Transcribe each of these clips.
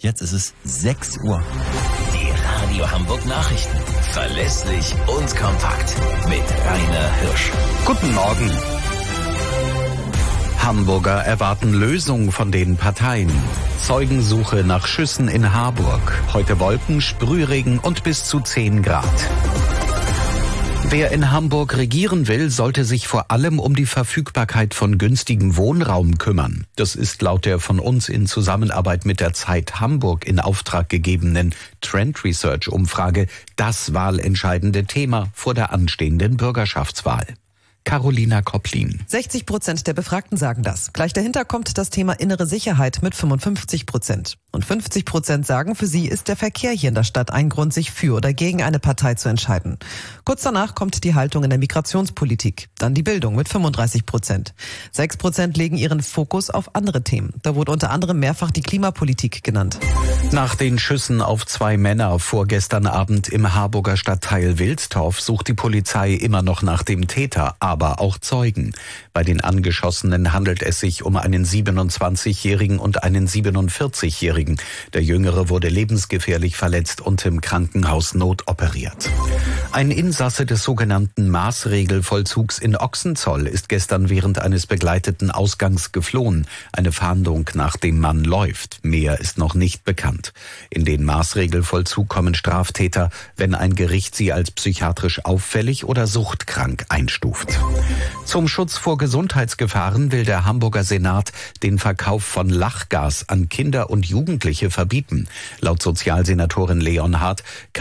Jetzt ist es 6 Uhr. Die Radio Hamburg Nachrichten. Verlässlich und kompakt. Mit Rainer Hirsch. Guten Morgen. Hamburger erwarten Lösung von den Parteien. Zeugensuche nach Schüssen in Harburg. Heute Wolken, Sprühregen und bis zu 10 Grad. Wer in Hamburg regieren will, sollte sich vor allem um die Verfügbarkeit von günstigem Wohnraum kümmern. Das ist laut der von uns in Zusammenarbeit mit der Zeit Hamburg in Auftrag gegebenen Trend Research Umfrage das wahlentscheidende Thema vor der anstehenden Bürgerschaftswahl. Carolina Kopplin. 60% der Befragten sagen das. Gleich dahinter kommt das Thema innere Sicherheit mit 55%. Und 50% sagen, für sie ist der Verkehr hier in der Stadt ein Grund, sich für oder gegen eine Partei zu entscheiden. Kurz danach kommt die Haltung in der Migrationspolitik. Dann die Bildung mit 35%. 6% legen ihren Fokus auf andere Themen. Da wurde unter anderem mehrfach die Klimapolitik genannt. Nach den Schüssen auf 2 Männer vorgestern Abend im Harburger Stadtteil Wilstorf sucht die Polizei immer noch nach dem Täter, aber auch Zeugen. Bei den Angeschossenen handelt es sich um einen 27-Jährigen und einen 47-Jährigen. Der Jüngere wurde lebensgefährlich verletzt und im Krankenhaus notoperiert. Ein Insasse des sogenannten Maßregelvollzugs in Ochsenzoll ist gestern während eines begleiteten Ausgangs geflohen. Eine Fahndung nach dem Mann läuft. Mehr ist noch nicht bekannt. In den Maßregelvollzug kommen Straftäter, wenn ein Gericht sie als psychiatrisch auffällig oder suchtkrank einstuft. Zum Schutz vor Gesundheitsgefahren will der Hamburger Senat den Verkauf von Lachgas an Kinder und Jugendliche verbieten. Laut Sozialsenatorin Leonhardt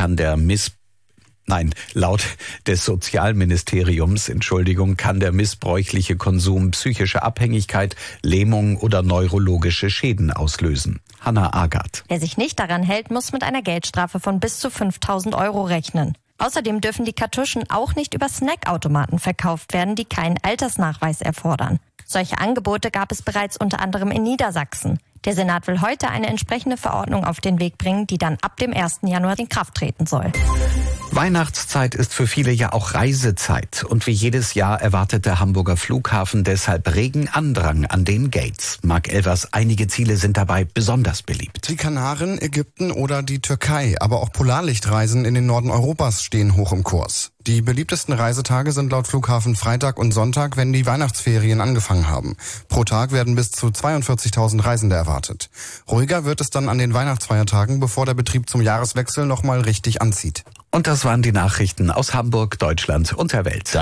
laut des Sozialministeriums, kann der missbräuchliche Konsum psychische Abhängigkeit, Lähmung oder neurologische Schäden auslösen. Hanna Agath. Wer sich nicht daran hält, muss mit einer Geldstrafe von bis zu 5.000 € rechnen. Außerdem dürfen die Kartuschen auch nicht über Snackautomaten verkauft werden, die keinen Altersnachweis erfordern. Solche Angebote gab es bereits unter anderem in Niedersachsen. Der Senat will heute eine entsprechende Verordnung auf den Weg bringen, die dann ab dem 1. Januar in Kraft treten soll. Weihnachtszeit ist für viele ja auch Reisezeit. Und wie jedes Jahr erwartet der Hamburger Flughafen deshalb regen Andrang an den Gates. Marc Elvers, einige Ziele sind dabei besonders beliebt. Die Kanaren, Ägypten oder die Türkei, aber auch Polarlichtreisen in den Norden Europas stehen hoch im Kurs. Die beliebtesten Reisetage sind laut Flughafen Freitag und Sonntag, wenn die Weihnachtsferien angefangen haben. Pro Tag werden bis zu 42.000 Reisende erwartet. Ruhiger wird es dann an den Weihnachtsfeiertagen, bevor der Betrieb zum Jahreswechsel nochmal richtig anzieht. Und das waren die Nachrichten aus Hamburg, Deutschland und der Welt.